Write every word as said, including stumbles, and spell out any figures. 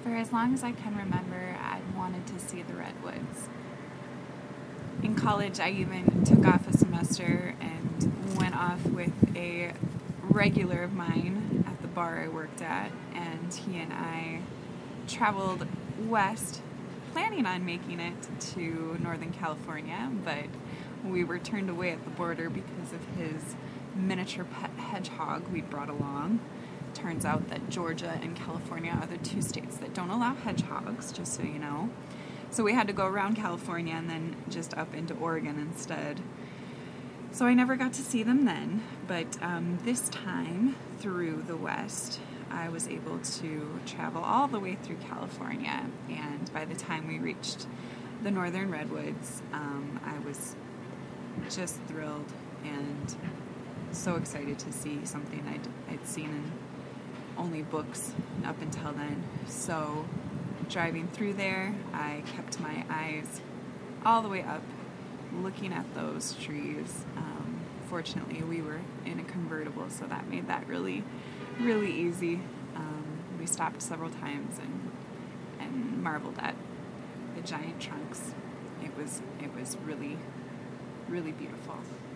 For as long as I can remember, I wanted to see the redwoods. In college, I even took off a semester and went off with a regular of mine at the bar I worked at, and he and I traveled west, planning on making it to Northern California, but we were turned away at the border because of his miniature pet hedgehog we brought along. Turns out that Georgia and California are the two states that don't allow hedgehogs, just so you know. So we had to go around California and then just up into Oregon instead. So I never got to see them then, but um, this time through the West, I was able to travel all the way through California, and by the time we reached the Northern Redwoods, um, I was just thrilled and so excited to see something I'd, I'd seen in only books up until then. So driving through there, I kept my eyes all the way up looking at those trees. Um, fortunately, we were in a convertible, so that made that really, really easy. Um, we stopped several times and and marveled at the giant trunks. It was it was really, really beautiful.